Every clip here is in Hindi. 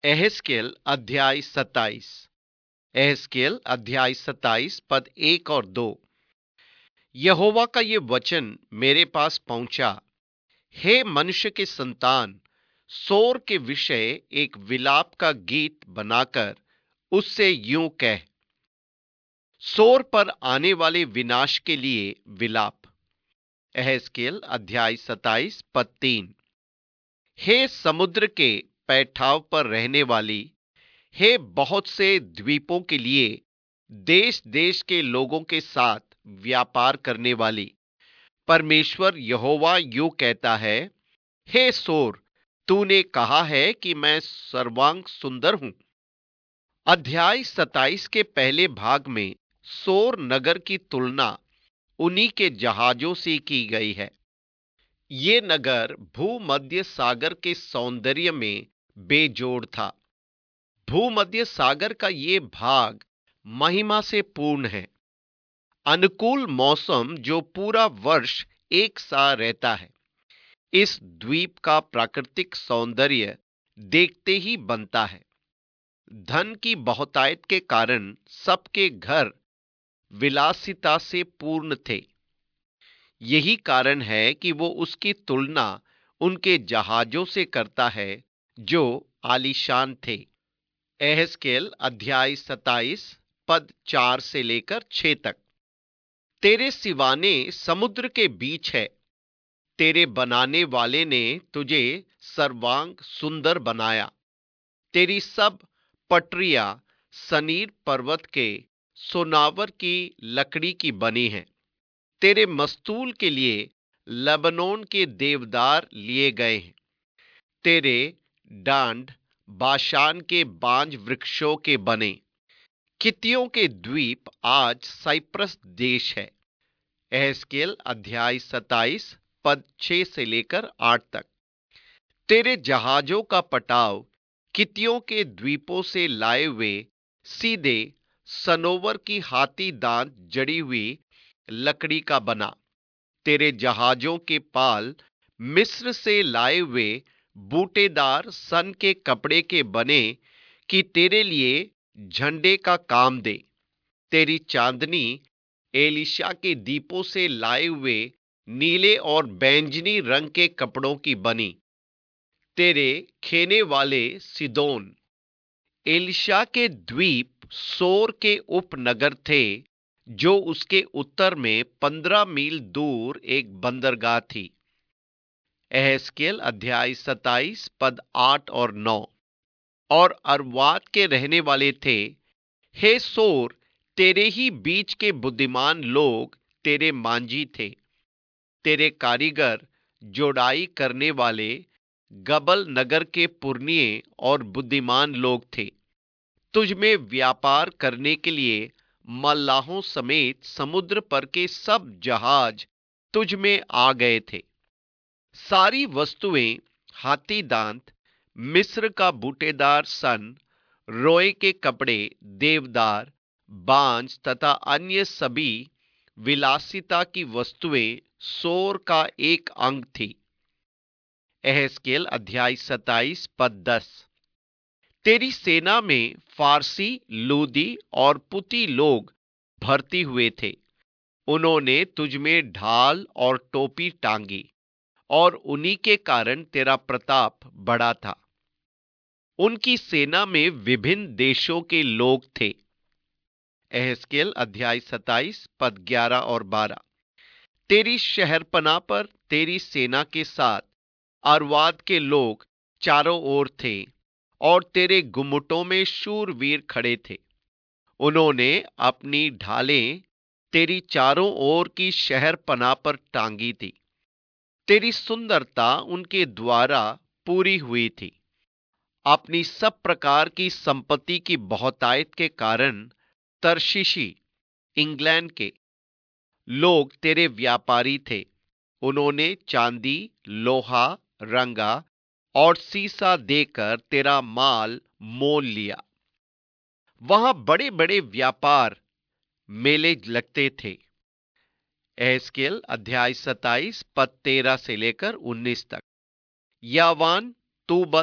एहेजकेल अध्याय 27। एहेजकेल अध्याय 27 पद 1 और 2। यहोवा का ये वचन मेरे पास पहुंचा। हे मनुष्य के संतान, सोर के विषय एक विलाप का गीत बनाकर उससे यूं कह, सोर पर आने वाले विनाश के लिए विलाप। एहेजकेल अध्याय 27 पद 3। हे समुद्र के पैठाव पर रहने वाली, हे बहुत से द्वीपों के लिए, देश देश के लोगों के साथ व्यापार करने वाली, परमेश्वर यहोवा यूं कहता है, हे सोर, तूने कहा है कि मैं सर्वांग सुंदर हूं। अध्याय 27 के पहले भाग में सोर नगर की तुलना उन्हीं के जहाजों से की गई है। ये नगर भूमध्य सागर के सौंदर्य में बेजोड़ था। भूमध्य सागर का ये भाग महिमा से पूर्ण है। अनुकूल मौसम जो पूरा वर्ष एक सा रहता है। इस द्वीप का प्राकृतिक सौंदर्य देखते ही बनता है। धन की बहुतायत के कारण सबके घर विलासिता से पूर्ण थे। यही कारण है कि वो उसकी तुलना उनके जहाजों से करता है जो आलीशान थे। एहेजकेल अध्याय 27 पद 4 से लेकर 6 तक। तेरे सिवाने समुद्र के बीच है। तेरे बनाने वाले ने तुझे सर्वांग सुंदर बनाया। तेरी सब पटरियां सनीर पर्वत के सोनावर की लकड़ी की बनी हैं। तेरे मस्तूल के लिए लबनोन के देवदार लिए गए हैं। तेरे डांड बाशान के बांज वृक्षों के बने। कित्तियों के द्वीप आज साइप्रस देश है। एहेजकेल अध्याय 27 पद 6 से लेकर 8 तक। तेरे जहाजों का पटाव कित्तियों के द्वीपों से लाए हुए सीधे सनोवर की हाथी दांत जड़ी हुई लकड़ी का बना। तेरे जहाजों के पाल मिस्र से लाए हुए बूटेदार सन के कपड़े के बने कि तेरे लिए झंडे का काम दे। तेरी चांदनी एलिशा के दीपों से लाए हुए नीले और बैंजनी रंग के कपड़ों की बनी। तेरे खेने वाले सिदोन एलिशा के द्वीप सोर के उपनगर थे, जो उसके उत्तर में 15 मील दूर एक बंदरगाह थी। एहेजकेल अध्याय 27 पद 8 और 9। और अरवाद के रहने वाले थे, हे सोर, तेरे ही बीच के बुद्धिमान लोग तेरे मांझी थे। तेरे कारीगर जोड़ाई करने वाले गबल नगर के पुरनिये और बुद्धिमान लोग थे। तुझ में व्यापार करने के लिए मल्लाहों समेत समुद्र पर के सब जहाज तुझ में आ गए थे। सारी वस्तुएं हाथी दांत, मिस्र का बूटेदार सन, रोए के कपड़े, देवदार, बांज तथा अन्य सभी विलासिता की वस्तुएं सोर का एक अंग थी। एहेजकेल अध्याय 27 पद 10। तेरी सेना में फारसी, लूदी और पुती लोग भर्ती हुए थे। उन्होंने तुझ में ढाल और टोपी टांगी, और उन्हीं के कारण तेरा प्रताप बढ़ा था। उनकी सेना में विभिन्न देशों के लोग थे। एहेजकेल अध्याय 27 पद 11 और 12। तेरी शहरपनाह पर तेरी सेना के साथ अरवाद के लोग चारों ओर थे, और तेरे गुम्मटों में शूरवीर खड़े थे। उन्होंने अपनी ढालें तेरी चारों ओर की शहरपनाह पर टांगी थी। तेरी सुंदरता उनके द्वारा पूरी हुई थी। अपनी सब प्रकार की संपत्ति की बहुतायत के कारण तर्शीशी, इंग्लैंड के लोग तेरे व्यापारी थे। उन्होंने चांदी, लोहा, रंगा और सीसा देकर तेरा माल मोल लिया। वहां बड़े बड़े व्यापार मेले लगते थे। एहेजकेल अध्याय 27 पद 13 से लेकर 19 तक। यावान, तूबल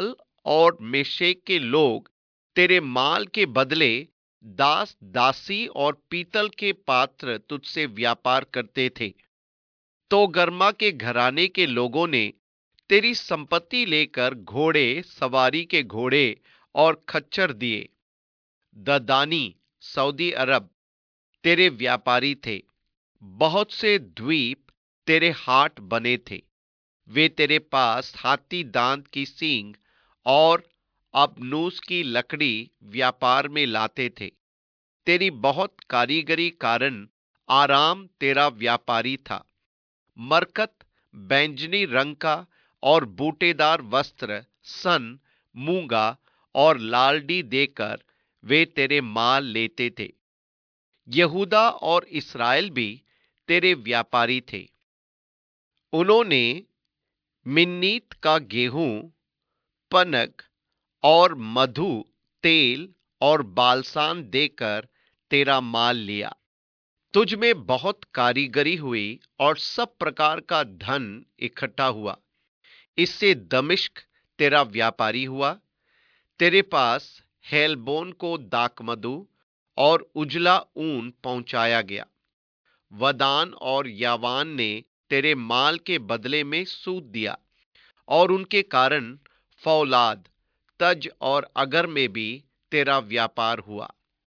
और मेशेक के लोग तेरे माल के बदले दास दासी और पीतल के पात्र तुझसे व्यापार करते थे। तो गर्मा के घराने के लोगों ने तेरी संपत्ति लेकर घोड़े, सवारी के घोड़े और खच्चर दिए। ददानी, सऊदी अरब तेरे व्यापारी थे। बहुत से द्वीप तेरे हाट बने थे। वे तेरे पास हाथी दांत की सींग और अबनूस की लकड़ी व्यापार में लाते थे। तेरी बहुत कारीगरी कारण आराम तेरा व्यापारी था। मरकत, बैंजनी रंग का और बूटेदार वस्त्र, सन, मूंगा और लालडी देकर वे तेरे माल लेते थे। यहूदा और इस्राएल भी तेरे व्यापारी थे। उन्होंने मिन्नीत का गेहूं, पनक और मधु, तेल और बालसान देकर तेरा माल लिया। तुझ में बहुत कारीगरी हुई और सब प्रकार का धन इकट्ठा हुआ। इससे दमिश्क तेरा व्यापारी हुआ। तेरे पास हेलबोन को दाकमधु और उजला ऊन पहुंचाया गया। वदान और यावान ने तेरे माल के बदले में सूद दिया और उनके कारण फौलाद, तज और अगर में भी तेरा व्यापार हुआ।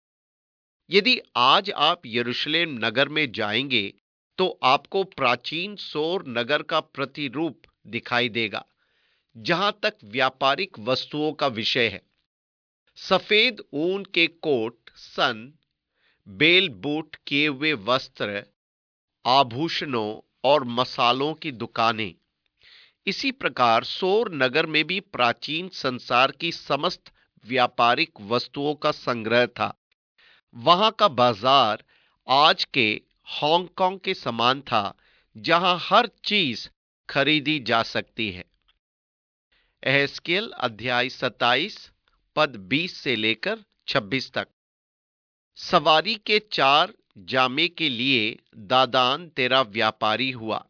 यदि आज आप यरूशलेम नगर में जाएंगे तो आपको प्राचीन सोर नगर का प्रतिरूप दिखाई देगा। जहां तक व्यापारिक वस्तुओं का विषय है, सफेद ऊन के कोट, सन, बेल बूट किए हुए वस्त्र, आभूषणों और मसालों की दुकानें। इसी प्रकार सोर नगर में भी प्राचीन संसार की समस्त व्यापारिक वस्तुओं का संग्रह था। वहां का बाजार आज के हांगकांग के समान था, जहां हर चीज खरीदी जा सकती है। एहेजकेल अध्याय 27 पद 20 से लेकर 26 तक। सवारी के 4 जामे के लिए दादान तेरा व्यापारी हुआ।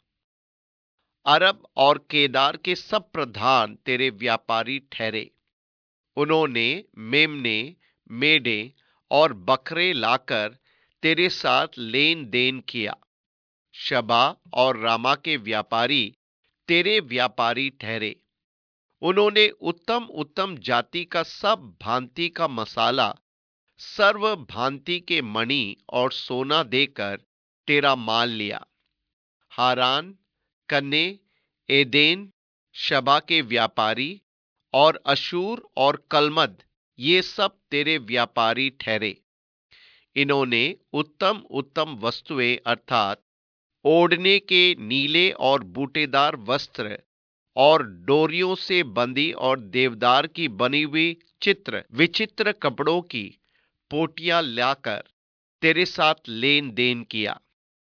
अरब और केदार के सब प्रधान तेरे व्यापारी ठहरे। उन्होंने मेमने, मेढ़े और बकरे लाकर तेरे साथ लेन देन किया। शबा और रामा के व्यापारी तेरे व्यापारी ठहरे। उन्होंने उत्तम उत्तम जाति का सब भांति का मसाला, सर्व भांति के मणि और सोना देकर तेरा माल लिया। हारान, कन्ने, एदेन, शबा के व्यापारी और अशूर और कलमद ये सब तेरे व्यापारी ठहरे। इन्होंने उत्तम उत्तम वस्तुएं अर्थात ओढ़ने के नीले और बूटेदार वस्त्र और डोरियों से बंधी और देवदार की बनी हुई चित्र विचित्र कपड़ों की पोटियां लाकर तेरे साथ लेन देन किया।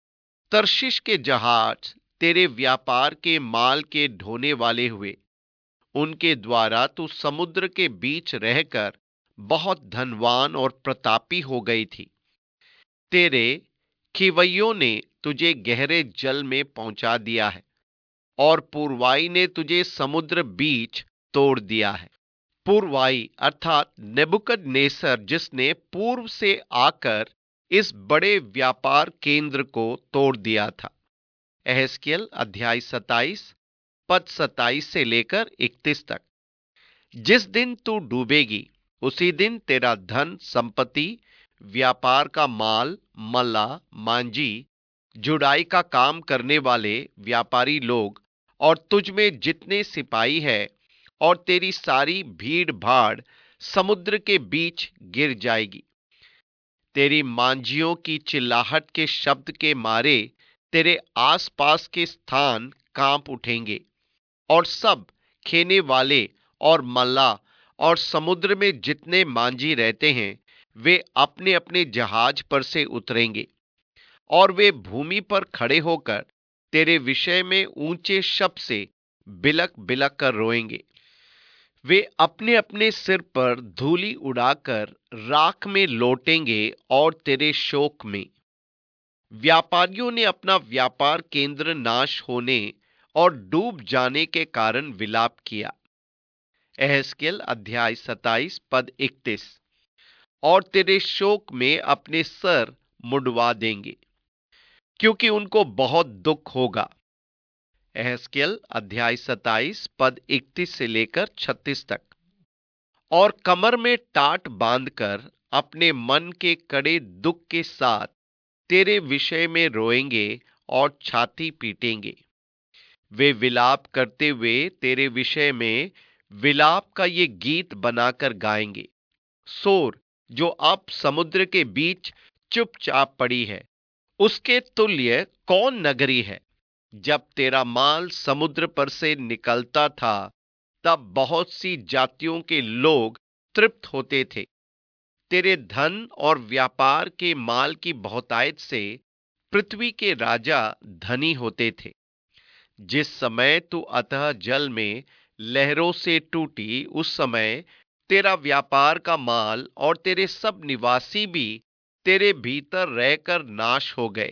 तर्शिश के जहाज तेरे व्यापार के माल के ढोने वाले हुए। उनके द्वारा तू समुद्र के बीच रहकर बहुत धनवान और प्रतापी हो गई थी। तेरे खिवैयों ने तुझे गहरे जल में पहुंचा दिया है और पूर्वाई ने तुझे समुद्र बीच तोड़ दिया है। पूर्वाई अर्थात नेबुकदनेस्सर, जिसने पूर्व से आकर इस बड़े व्यापार केंद्र को तोड़ दिया था। एहेजकेल अध्याय 27 पद 27 से लेकर 31 तक। जिस दिन तू डूबेगी उसी दिन तेरा धन संपत्ति, व्यापार का माल, मल्ला, मांझी, जुड़ाई का काम करने वाले व्यापारी लोग और तुझ में जितने सिपाही है और तेरी सारी भीड़ भाड़ समुद्र के बीच गिर जाएगी। तेरी मांझियों की चिल्लाहट के शब्द के मारे तेरे आसपास के स्थान कांप उठेंगे और सब खेने वाले और मल्लाह और समुद्र में जितने मांझी रहते हैं वे अपने अपने जहाज पर से उतरेंगे और वे भूमि पर खड़े होकर तेरे विषय में ऊंचे शब्द से बिलक बिलक कर रोएंगे। वे अपने अपने सिर पर धूलि उड़ाकर राख में लौटेंगे और तेरे शोक में। व्यापारियों ने अपना व्यापार केंद्र नाश होने और डूब जाने के कारण विलाप किया। एहezकेल अध्याय 27 पद 31। और तेरे शोक में अपने सर मुंडवा देंगे, क्योंकि उनको बहुत दुख होगा। एहezकेल अध्याय 27 पद 31 से लेकर 36 तक। और कमर में टाट बांधकर अपने मन के कड़े दुख के साथ तेरे विषय में रोएंगे और छाती पीटेंगे। वे विलाप करते हुए तेरे विषय में विलाप का ये गीत बनाकर गाएंगे। सोर, जो अब समुद्र के बीच चुपचाप पड़ी है, उसके तुल्य कौन नगरी है? जब तेरा माल समुद्र पर से निकलता था, तब बहुत सी जातियों के लोग तृप्त होते थे। तेरे धन और व्यापार के माल की बहुतायत से पृथ्वी के राजा धनी होते थे। जिस समय तू अतः जल में लहरों से टूटी, उस समय तेरा व्यापार का माल और तेरे सब निवासी भी तेरे भीतर रहकर नाश हो गए।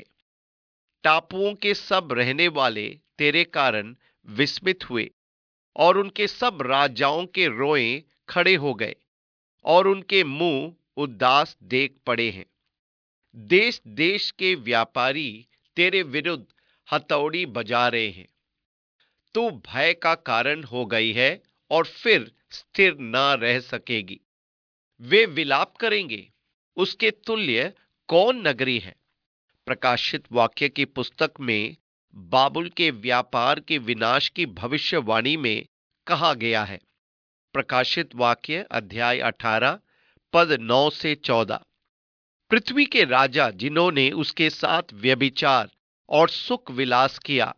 टापुओं के सब रहने वाले तेरे कारण विस्मित हुए, और उनके सब राजाओं के रोए खड़े हो गए, और उनके मुंह उदास देख पड़े हैं। देश देश के व्यापारी तेरे विरुद्ध हथौड़ी बजा रहे हैं। तू भय का कारण हो गई है और फिर स्थिर न रह सकेगी। वे विलाप करेंगे, उसके तुल्य कौन नगरी है? प्रकाशित वाक्य की पुस्तक में बाबुल के व्यापार के विनाश की भविष्यवाणी में कहा गया है। प्रकाशित वाक्य अध्याय 18 पद 9 से 14। पृथ्वी के राजा जिन्होंने उसके साथ व्यभिचार और सुख विलास किया,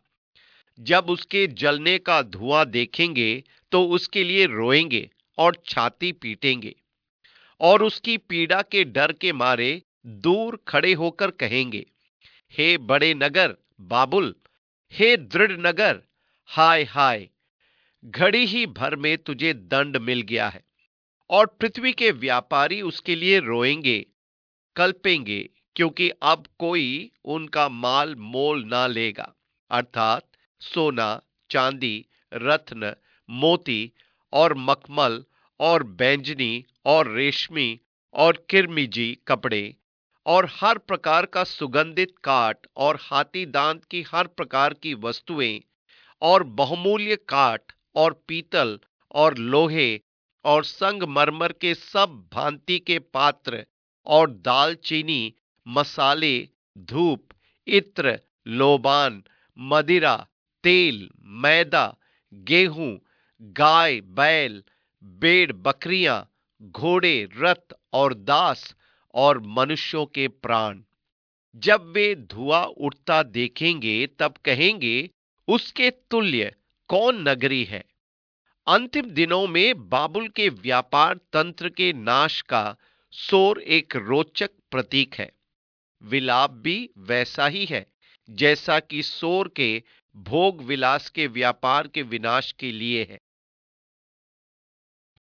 जब उसके जलने का धुआं देखेंगे तो उसके लिए रोएंगे और छाती पीटेंगे, और उसकी पीड़ा के डर के मारे दूर खड़े होकर कहेंगे, हे बड़े नगर बाबुल, हे दृढ़ नगर, हाय हाय, घड़ी ही भर में तुझे दंड मिल गया है। और पृथ्वी के व्यापारी उसके लिए रोएंगे, कल्पेंगे, क्योंकि अब कोई उनका माल मोल ना लेगा, अर्थात सोना, चांदी, रत्न, मोती और मखमल और बैंजनी और रेशमी और किरमिजी कपड़े और हर प्रकार का सुगंधित काठ और हाथी दांत की हर प्रकार की वस्तुएं और बहुमूल्य काठ और पीतल और लोहे और संगमरमर के सब भांति के पात्र और दालचीनी, मसाले, धूप, इत्र, लोबान, मदिरा, तेल, मैदा, गेहूं, गाय बैल, भेड़ बकरियां, घोड़े, रथ और दास और मनुष्यों के प्राण। जब वे धुआं उठता देखेंगे, तब कहेंगे, उसके तुल्य कौन नगरी है? अंतिम दिनों में बाबुल के व्यापार तंत्र के नाश का शोर एक रोचक प्रतीक है। विलाप भी वैसा ही है जैसा कि शोर के भोग विलास के व्यापार के विनाश के लिए है।